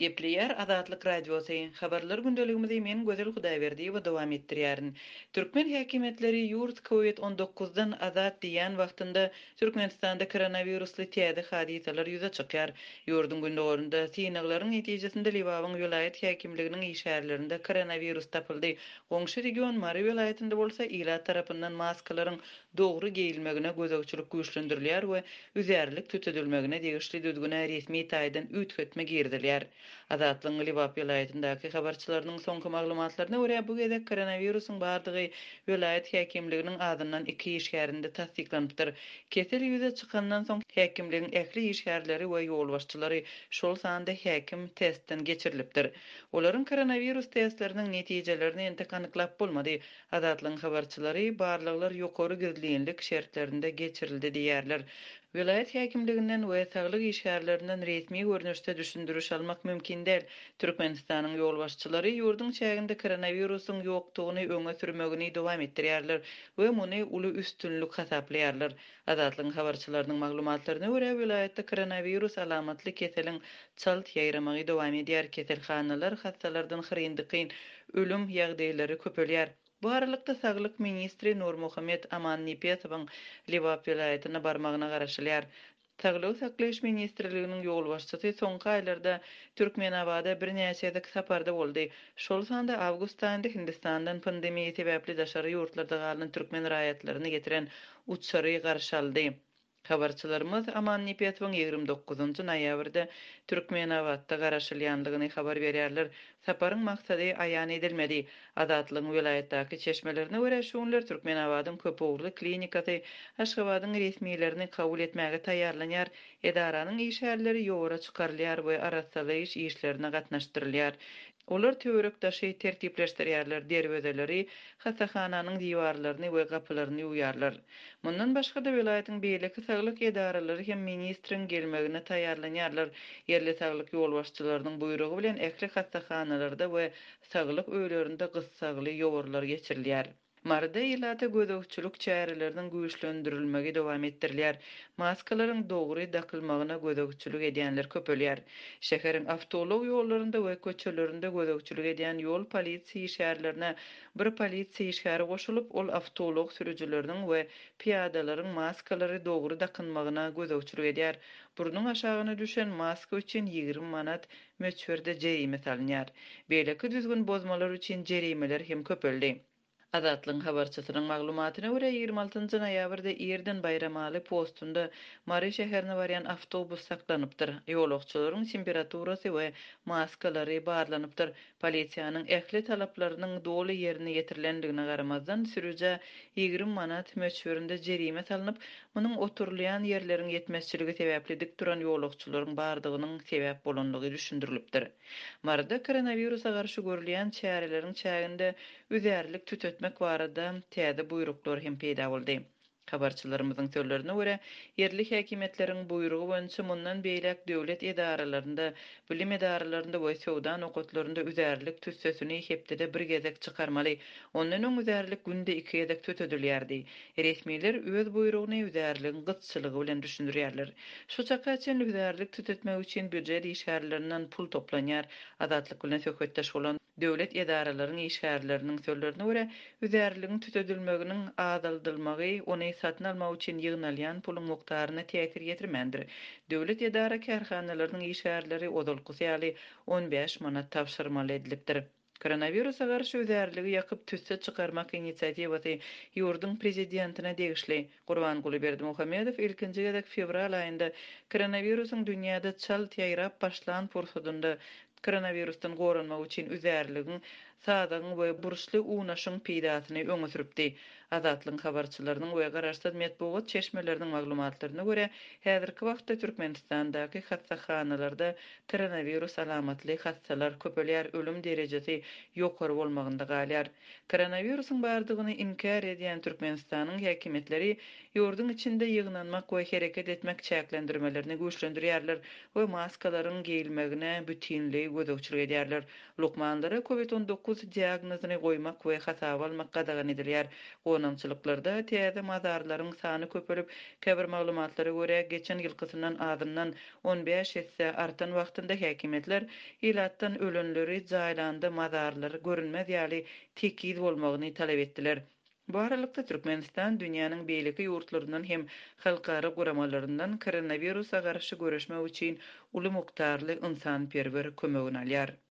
Gepleyer Azatlyk Radiosu habarlar gündeligimizi men Gözel Hudaýberdi we dowam etdirýärin. Türkmen häkimetleri ýurt COVID-19-dan azat diýen wagtynda Türkmenistanda koronavirusly täze hadisalar ýüze çykýar. Ýurdun gündegorunda synaglaryň netijesinde Libawyň vilayet häkimliginiň işärlerinde koronavirus tapyldy. Goňşy region Mary vilayetinde bolsa ila tarapyndan maskalaryň dogry giyilmegine gözegçilik güýçlendirilýär we üzerlik tütedilmegine degişli düzgüne resmi taýdan ütgetme girdilýär. Azatlyň Libap vilayetindeäki habarçylarynyň soňky maglumatlaryna görä bu gede koronawirusyň bardygy vilayet häkimliginiň adyndan 2 iş ýerinde tasdiklandypdyr. Kesel ýüze çykandan soň häkimligiň ähli iş ýerleri we ýol başçylary şol sanda häkim testden geçirilipdir. Olaryň koronawirus testleriniň netijelerini ente kanyklap bolmady. Azatlyň habarçylary barlyklar ýokary gizlilik şertlerinde geçirildi diýerler. Vilayet häkimliginden we saglyk işgärlerinden resmi görnüşde düşündürüş almak mümkin däl. Türkmenistanyň ýol başçylary ýurdun çäginde koronawirusyň ýokdugyny öňe sürmegini dowam etdirýärler we muny uly üstünlük hasaplaýarlar. Azatlyň habarçylarynyň maglumatlaryna görä vilayetde koronawirus alamatly keseliň çalt ýaýramagy dowam edýär. Keselhanalar hastalardan hyryndykyn ölüm ýagdaýlary köpelýär. Bu aralykda Saglyk ministri Nur Muhammed Aman Nipetowyň Libap vilayetina barmagyna garaşylýar. Saglyk saklaýyş ministrliginiň ýol başçysy soňky aýlarda Türkmenabada bir näçe saparda boldy. Şol sanda awgust aýynda Hindistandan pandemiýa sebäpli daşary ýurtlarda galan türkmen raýatlaryny getiren uçsary garşaldy. Habarçylarymyz Aman Nipetowyň 29-njy noýabrda Türkmenabadda garaşylýandygyny habar berýärler. Saparyň maksady aýan edilmedi. Azatlyň vilayetdäki çeşmelerine görä şuňlar Türkmenabadyň köpügli klinikasy Aşgabatyň resmiýetlerini kabul etmäge taýýarlanýar. Edaranyň işgärleri ýogara çykarylýar we arassalyş işlerine gatnaşdyrylýar. Olar töwerekdaşy tertipleşdirýärler, derwezeleri, hasahananyň diwarlaryny we gapylaryny ýuýarlar. Mundan başga da vilayetiň beýleki saglyk edaralary hem ministriň gelmegine taýýarlanýarlar. Yerli saglyk ýol başçylarynyň buýrugy bilen ähli hasahanalarda we saglyk öýlerinde gyssagly ýogarlar geçirilýär. Marda ilata gözegçilik çäreleriniň güýçlendirilmegi dowam etdirilýär. Maskalaryň dogry dakylmagyna gözegçilik edýänler köpelýär. Şäheriň awtolog ýollarynda we köçelerinde gözegçilik edýän ýol polisiýa işgärlerine bir polisiýa işgäri goşulyp, ol awtolog sürüjileriniň we piýadalaryň maskalary dogry dakylmagyna gözegçilik edýär. Burnuň aşagyna düşen maska üçin 20 manat möçberde jerime salynýar. Beýleki düzgün bozmalar üçin jerimeler hem köpeldi. Azatlyň habarçysynyň maglumatyna görä 26-njy noýabrda Erden Bayramaly postunda Mary şäherine barýan awtobus saklanypdyr. Ýolagçylaryň temperaturasy we maskalary barlanypdyr. Polisiýanyň ähli talaplarynyň doly ýerine ýetirilendigine garamazdan sürüje 20 manat möçberinde jerime salynıp, munyň oturulýan ýerleriň ýetmezçiligi sebäpli dik duran ýolagçylaryň bardygynyň sebäp bolanlygy düşündirilipdir. Marda koronawirusa garşy görülýän çäreleriň çäginde üzerlik tütetmek barada täze buyruklar hem peýda boldy. Habarçylarymyzyň sözlerine görä, yerli häkimetleriň buyrugy boýunça mundan beýlek döwlet edaralarynda, bilim edaralarynda we sowda nokatlarynda üzerlik tütsesini hepdede bir gezek çykarmaly. Ondan öň üzerlik günde 2 gezek tütedilýärdi. Resmiler öz buyrugyny üzerligiň gyçylygy bilen düşündirýärler. Şu çaka üçin üzerlik tütetmek üçin büdjet işgärlerinden pul toplanýar. Azatlyk bilen söhbetdeş bolan döwlet edaralarynyň işgärleriniň sözlerine görä, üzerligiň tütedilmeginiň adaldylmagy ony satyn almak üçin ýygnalýan puluň mukdaryna täsir ýetirmendir. Döwlet edara kärhanalarynyň işgärleri odalkysy ýaly 15 manat tapşyrmaly edilipdir. Koronawirusa garşy üzerligi ýakyp tüsse çykarmak initsiatiwasy ýurdun prezidentine degişli. Gurbanguly Berdimuhammedow ilkinji gezek fevral aýynda koronawirusyň dünýäde çalt ýaýrap başlan fursatynda koronavirusdan goranmak üçin üzerligiň sadagyň we burçly unaşyň peýdasyny öňe süripdi. Azatlyň habarçylarynyň we garaşsat medpuwat çeşmeleriniň maglumatlaryna görä, häzirki wagtda Türkmenistandaky hassahanalarda koronavirus alamatly hassalar köpelýär, ölüm derejesi ýokary bolmagynda galýar. Koronavirusyň bardygyny inkar edýän Türkmenistanyň häkimetleri ýurdun içinde ýygnanmak we hereket etmek çäklendirmelerini güýçlendirýärler we maskalaryň giyilmegine bütünlegi gözegçilik edýärler. Lukmanlara COVID-19 diagnozyny goýmak we hasaba almak gadagan edilýär. Gonamçylyklarda täze mazarlaryň sany köpelip, käbir maglumatlara görä geçen ýylkysyndan azyndan 15 hisse artan wagtynda häkimetler ilatdan ölenleri jaýlandy mazarlary görünmez ýaly tekiz bolmagyny talap etdiler. Bu aralykda Türkmenistan dünýäniň beýleki ýurtlaryndan hem halkara guramalaryndan koronawirusa garşy göreşmek üçin uly mukdarly ynsanperwer kömegini alýar.